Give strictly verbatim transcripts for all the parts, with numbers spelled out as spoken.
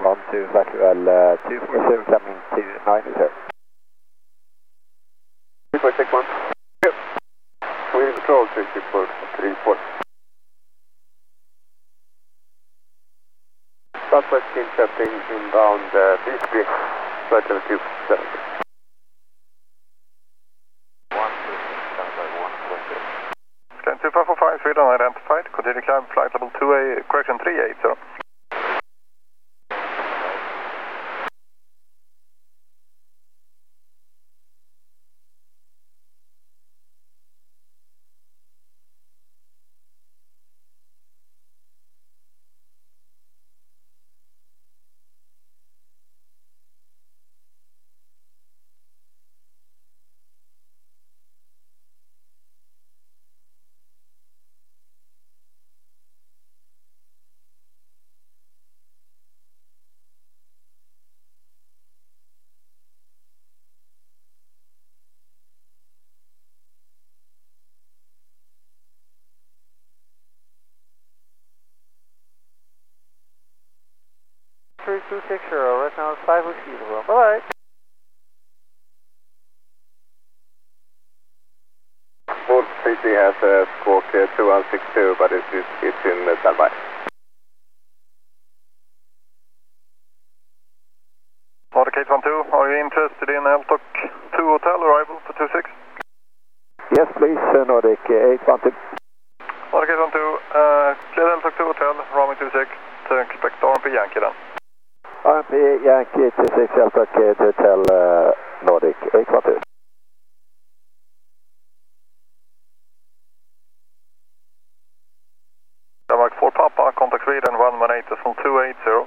one two Factual uh, two four seven coming to nine zero. three four six one. Yep. We control three two four three four. Southwest Kinköping inbound uh, Visby, flight level two seven. Scan two five four five, Sweden identified. Continue climb flight level two A, correction three eight zero. three two six zero, right now it's five Whiskey Uniform. Bye bye. Board P C has a squawk uh, two one six two, but it's, it's, it's in uh, standby. Nordic eight one two, are you interested in L T O C two Hotel arrival for two six? Yes, please, uh, Nordic uh, eight one two. Nordic eight one two, uh, clear L T O C two Hotel, Roaming two six, to expect R M P Yankee then. R M P Yankee two six Alpha K to Hotel uh, Nordic eight one two. Denmark four Papa, contact Sweden one one eight decimal two eight zero.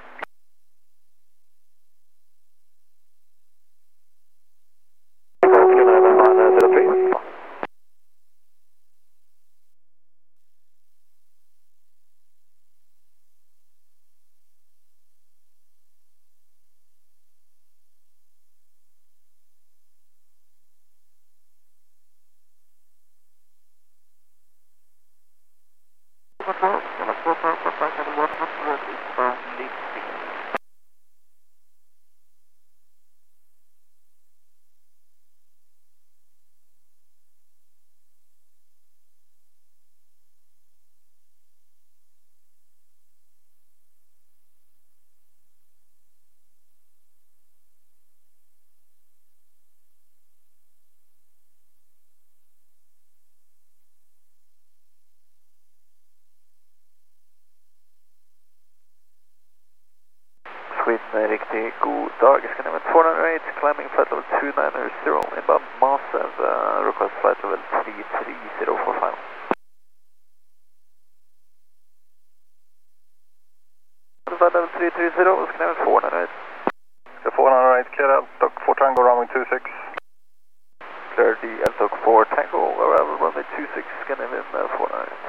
Sweden, riktigt god dag. Scanning four oh eight, climbing flight level two nine zero, inbound Masev, uh, request flight level three three zero four five. Flight level three three zero, scanning four oh eight. four oh eight, clear L T O C four Tango, runway two six. Clear the L T O C four Tango, arrival runway two six, scanning in uh, four oh eight.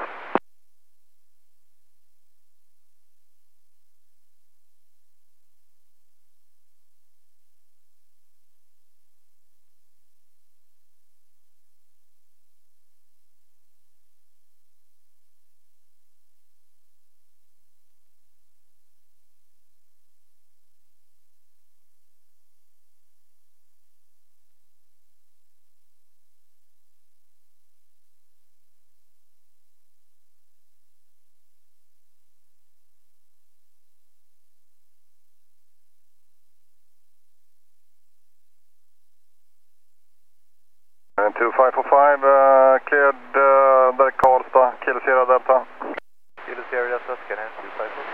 two five four five, uh, cleared uh, direct Karlstad, Kilo Sierra Delta. Kilo Sierra Delta, scanning two five four.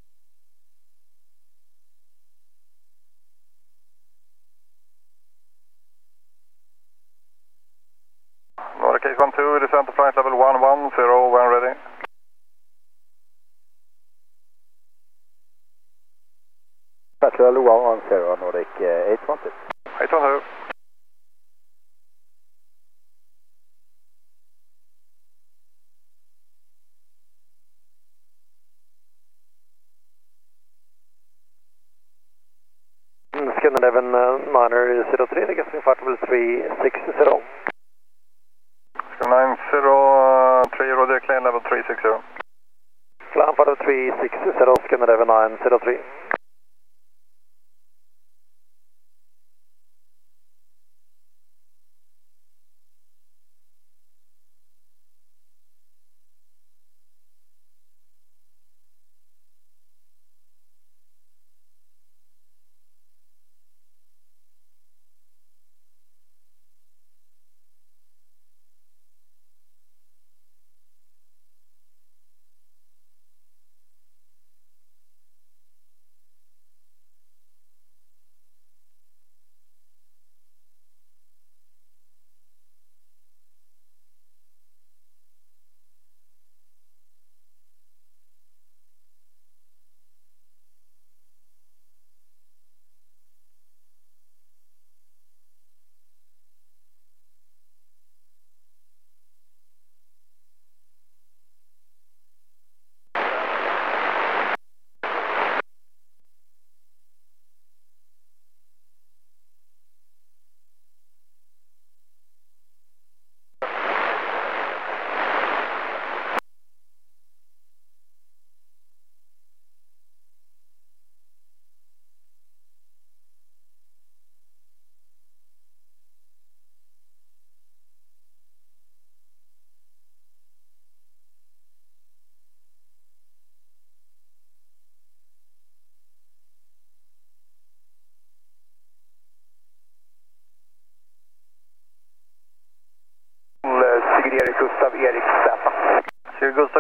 Nordic eight one two, descent to flight level one one zero when ready. Flight level one one zero, Nordic uh, eight one two. eight one two. Scan eleven niner zero three, requesting flight level three six zero. Scan nine zero three, Roger, clear level three six zero. Climb flight level three six zero, scan eleven nine zero three.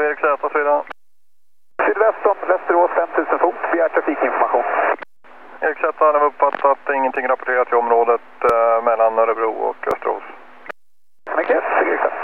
Erik Z, Frida. Sydväst om Västerås fem tusen fot, begär trafikinformation. Erik Z hade uppfattat att ingenting rapporterat i området eh, mellan Örebro och Österås. Mycket, Erik Z.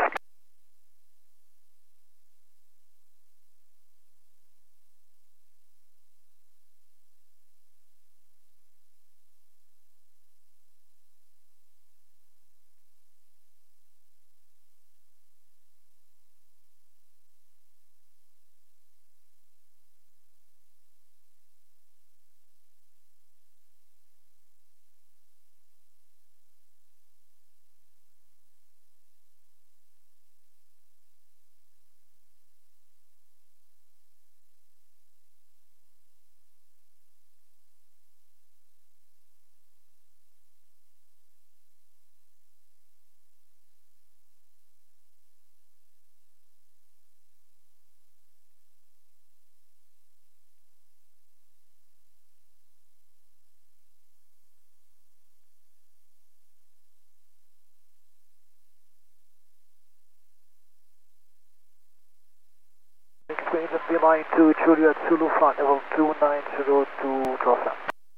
Sweden B-line to Juliet Zulu flight level two nine zero two Trosa.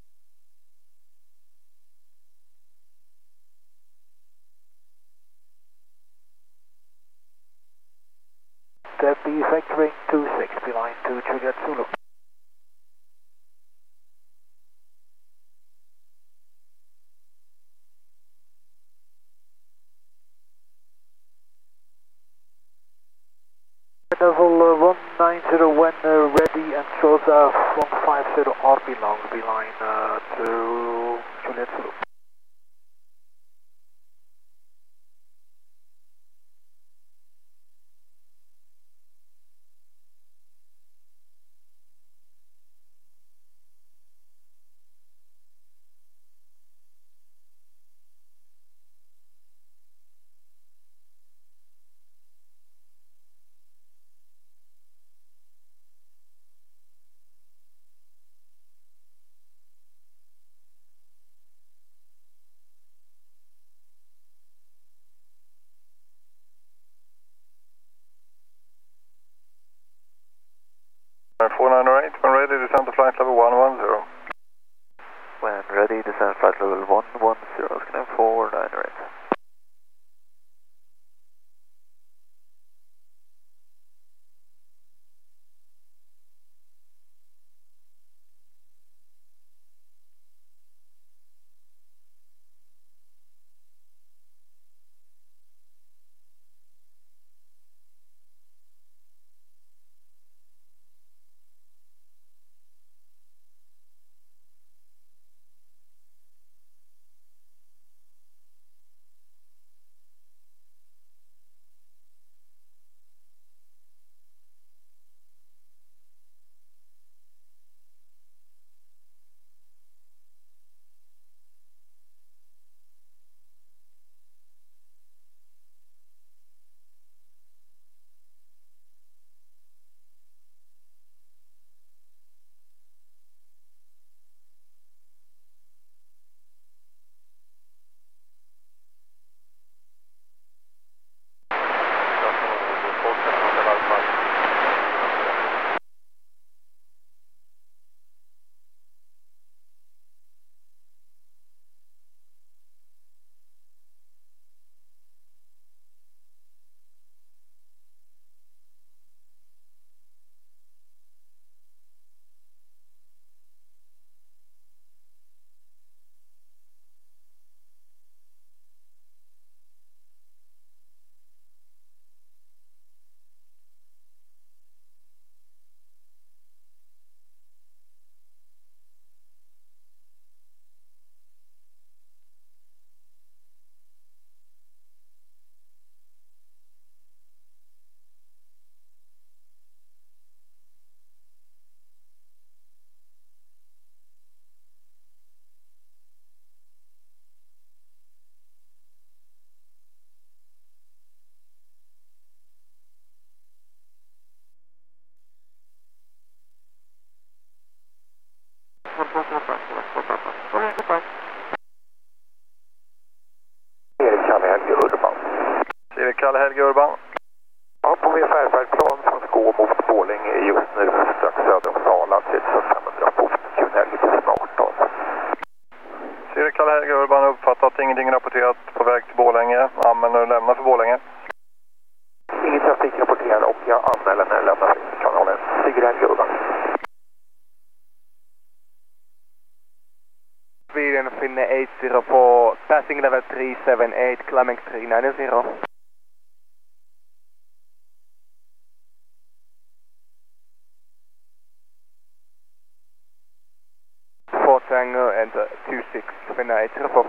Debbie factoring two six B-line to Juliet Zulu. Level uh, one nine zero when uh, ready and shows uh, one five zero R B long B-line uh, to Juliet Zulu. four nine zero eight, when ready, descend to flight level one one zero. When ready, descend flight level one one zero, scan four nine zero eight. Ja, på V fem plan från Skåbo Foxtrot, ingenting rapporterat på väg till Borlänge. Anmäler och lämnar för Borlänge. Ingen trafik rapporterad och jag anmäler när jag lämnar kanalen. Stigren Gurban. Sweden Finne eighty på passing level three seven eight, climbing three nine zero. four Tango and uh, two six Finne eighty four.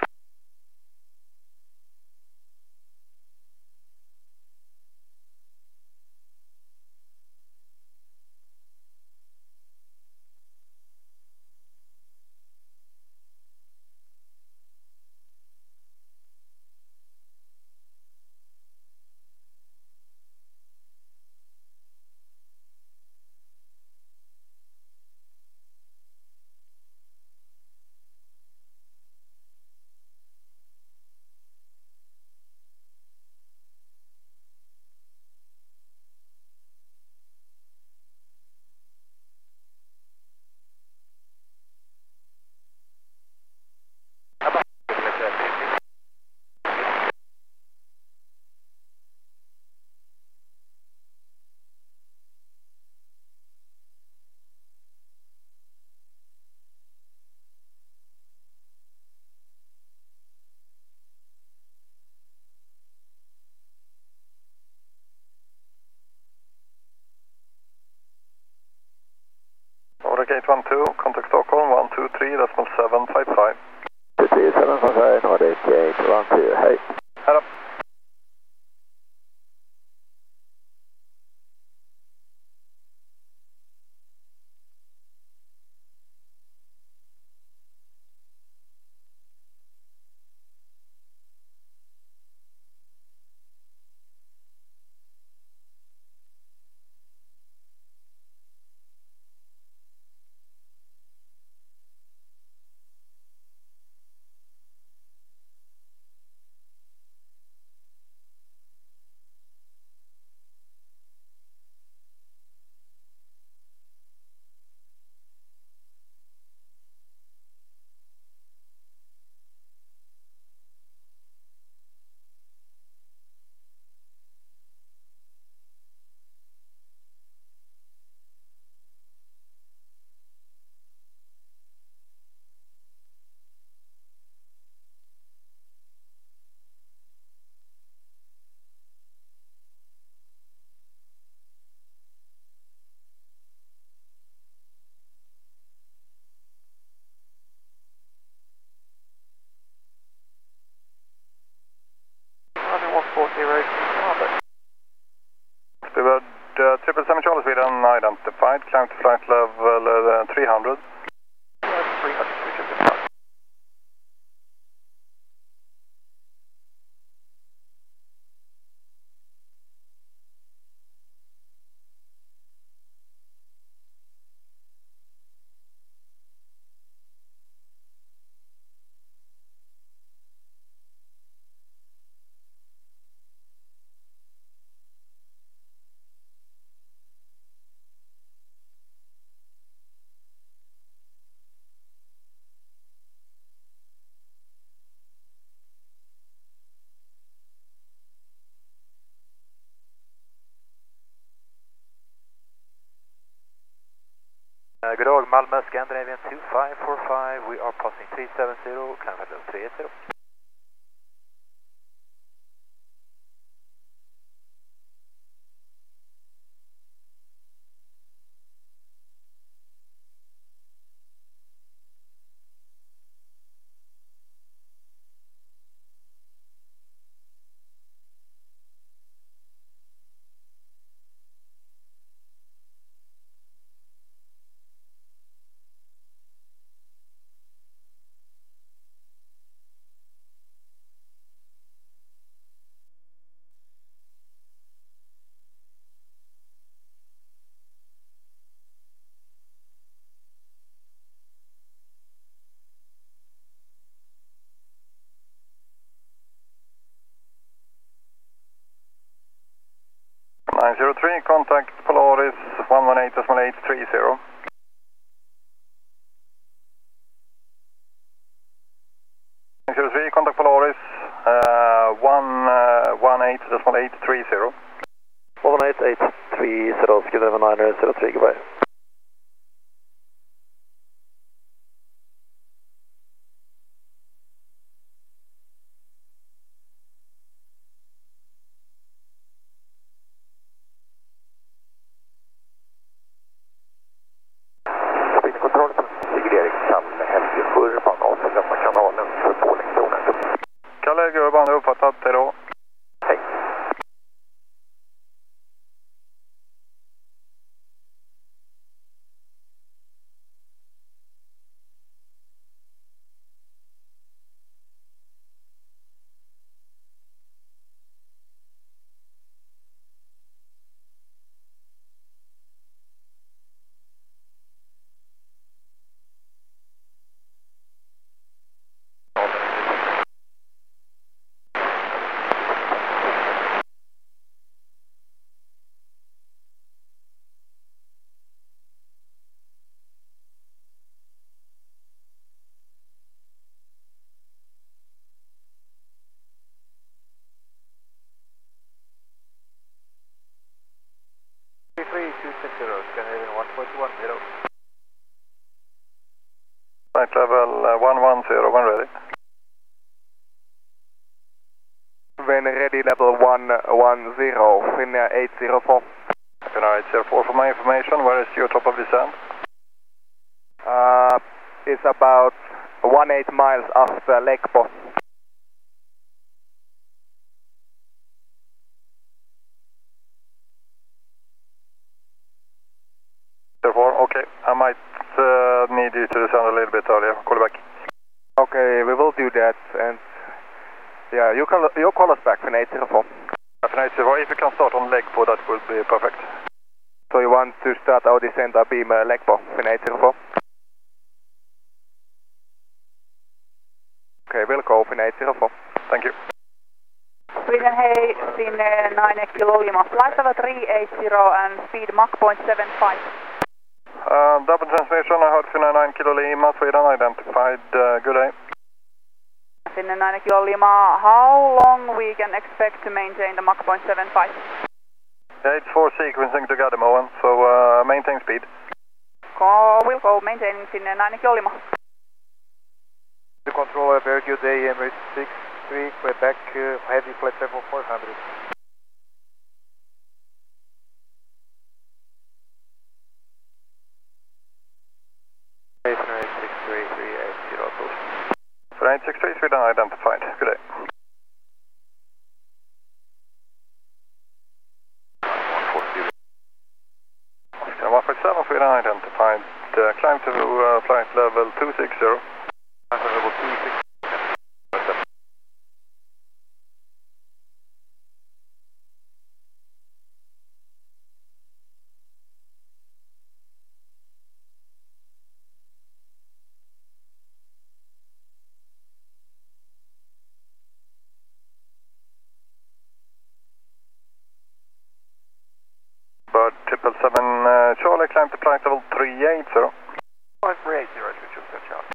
Nordic eight one two, contact Stockholm one two three decimal seven five five. two three seven five five, Nordic eight one two, hej. Head up. Steward, uh, triple seven Charlie Sweden identified, climb to flight level uh, three hundred. three hundred, we should be fine. Uh, good dag, Malmö, Scandinavian two five four five, we are passing three seven zero, climb at level three eight zero. nine zero three, contact Polaris one one eight decimal eight three zero. nine zero three, contact zero. one eight eight three zero, Skydiver niner zero three, goodbye. Spinkontroll på Sigurd Eriksson, Helgekurvan, avfällda kanalen för Borlängezonen. Kalle Helgekurvan, uppfattat, hej då. Hej. three two six zero, Scandinavian one point one zero. Flight level uh, one one zero, when ready. When ready, level one one zero, Finnair eight zero four. Finnair eight zero four, for my information, where is your top of descent? Uh, it's about one eight miles after Lekpo. Therefore, okay, I might uh, need you to descend a little bit earlier. Call you back. Okay, we will do that, and yeah, you call, you call us back, Finnair eight zero four. Finnair eight zero four, if you can start on Legpo, that would be perfect. So you want to start our descent at beam uh, Lekpo, Finnair eight zero four? Okay, we'll go, Finnair eight zero four. Thank you. Sweden Hay, Finnair nine Kilo Lima, flight level three eight zero and speed Mach point seven five. Uh, double transmission, I heard Finnair nine Kilo Lima, Sweden identified, uh, good day. Finnair nine Kilo Lima, how long we can expect to maintain the Mach point seven five? Yeah, it's for sequencing together, Moen, so uh, maintain speed. Go, we'll go maintaining Finnair nine Kilo Lima. The controller, very good day, Emirates six three, Quebec, uh, heavy flight level four hundred. Finnair six three three eight zero two. Finnair six three, Sweden identified, good day. Oscar one four seven, Sweden identified, uh, climb to uh, flight level two six zero. Flight level two six zero. Bird triple seven, uh, Charlie, climb to flight level three eight zero. Flight three eight zero, two two Charlie.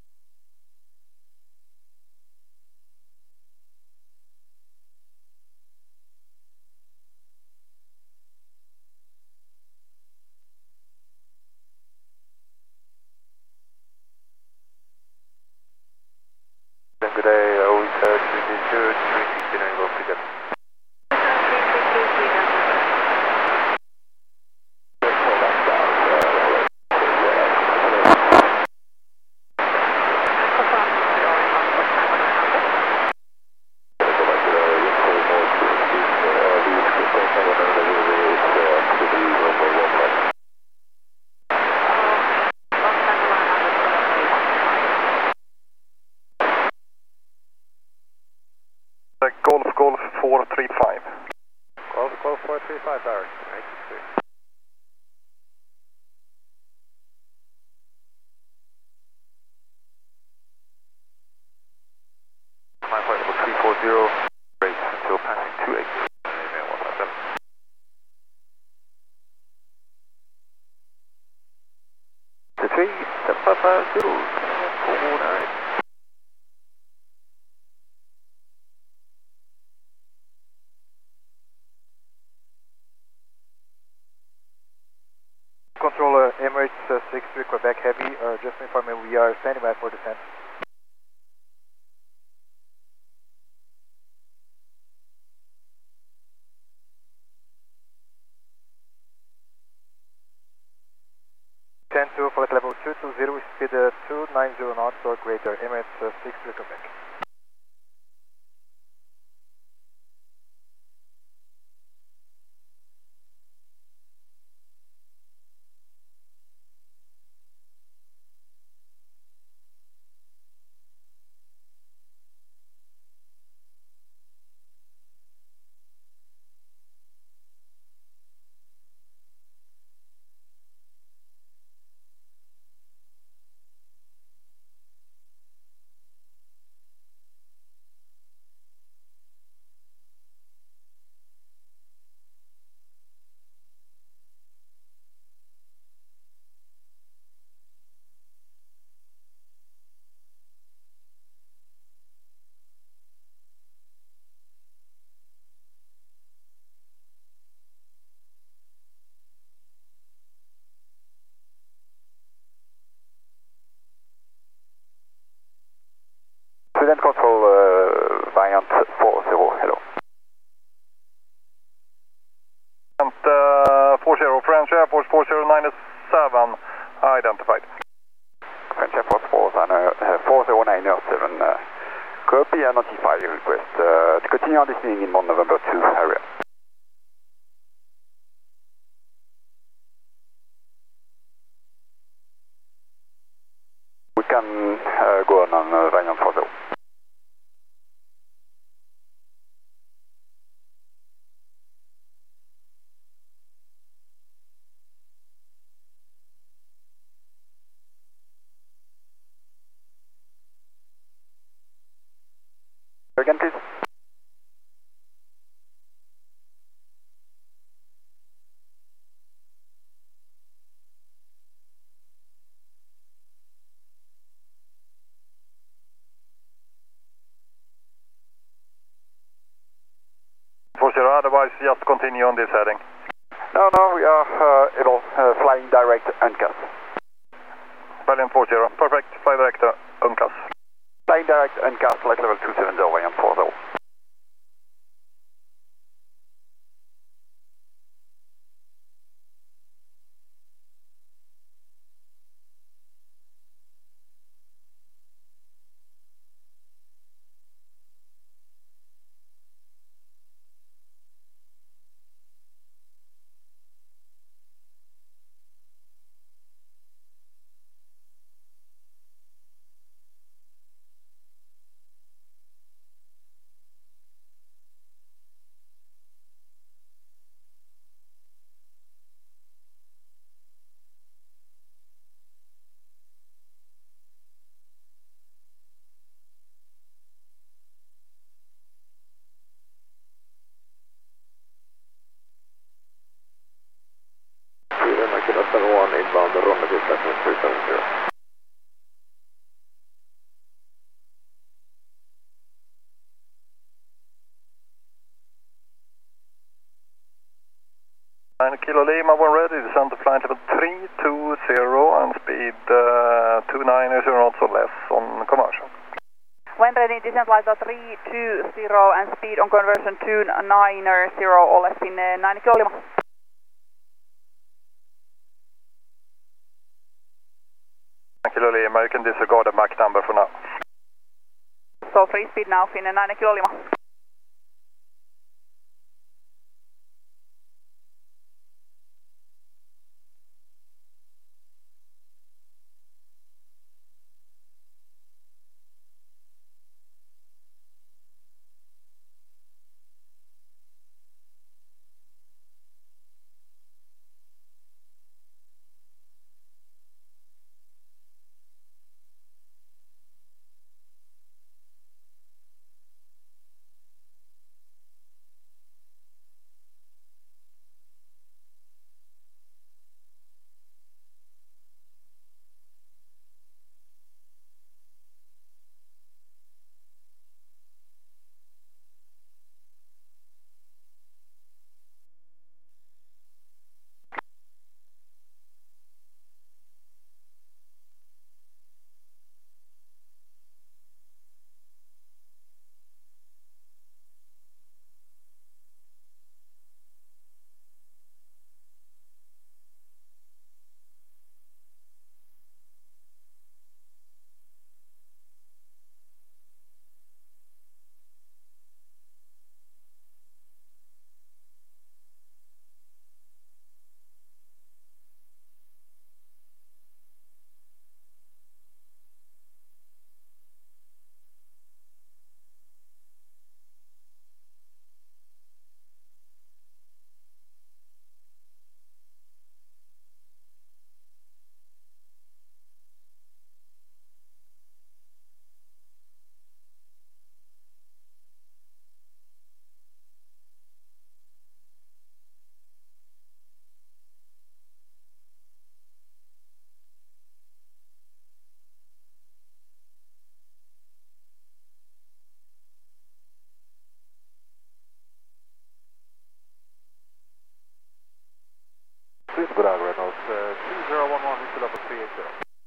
Good day, oh two two three sixty nine, go pick up. Uh, Golf Golf four three five. Golf, Golf four three five, Barry, eight six three. My flight level three four zero, race until passing two eight zero. one five seven. The three seven five five zero four nine. six three Quebec Heavy, uh, just to inform you, we are standing by for descent. ten two, flight level two two zero, speed uh, two nine zero knots or greater, Emirates uh, six three Quebec. Student control, uh, variant four zero, hello. And uh, four zero, French Airport four zero nine seven, identified. French Airport four zero nine seven, uh, copy and notify request. Uh, to continue on listening in Mont November two area. We can uh, go on on uh, variant four zero. Again, please. four zero, otherwise just continue on this heading. No, no, we are uh, able, uh, flying direct U N C A S. Valiant four zero, perfect, fly direct uh, U N C A S. Flying direct U N C A S, flight level two seven zero, variant four zero. one inbound, Romeo three seven zero. nine Kilo Lima, when ready, descend to flight level three two zero and speed uh, two nine zero knots or less on commercial. When ready, descend flight level three two zero and speed on conversion two nine zero or less in uh, nine Kilo Lima. nine Kilo Lima, you can disregard the Mach number for now. So free speed now in uh, nine Kilo Lima. Sweden, good dag Reynolds, uh, two zero one one into level three eight zero.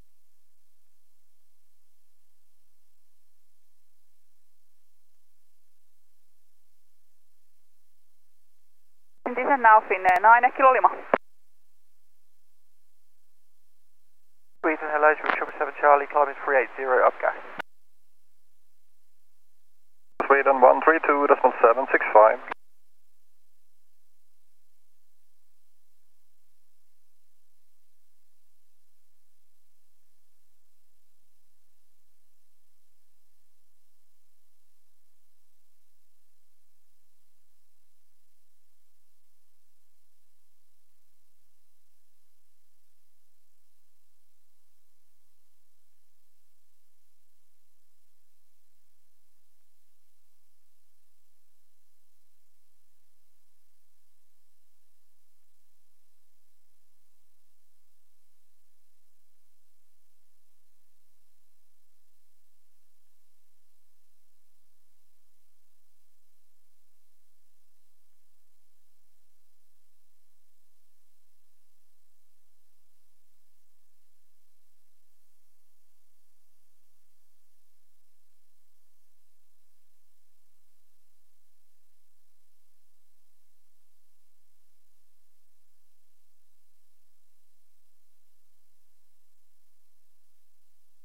Descent now, Finnair nine, Kilo Lima. Sweden, hello, triple seven Charlie, climbing three eight zero, up gas. Sweden one three two, decimal seven six five.